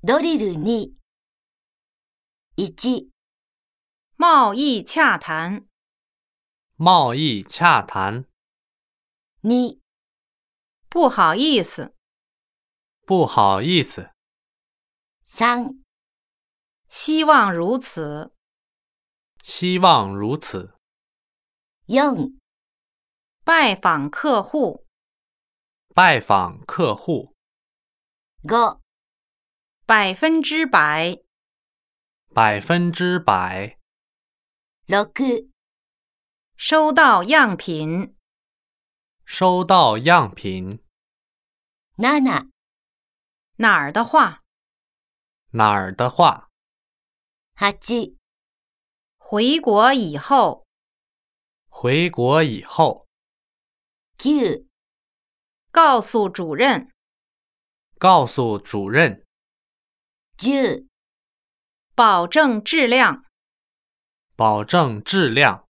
ドリル2。1、 贸易洽谈。 贸易洽谈。 2、 不好意思。 不好意思。 3、 希望如此。 希望如此。 4、 拜访客户。 拜访客户。 5、 100%。 100%。 6、 收到样品。 收到样品。 7、 哪儿的话。 哪儿的话。 8、 回国以后。 回国以后。 9、 告诉主任。 告诉主任。 10、 保证质量。 保证质量。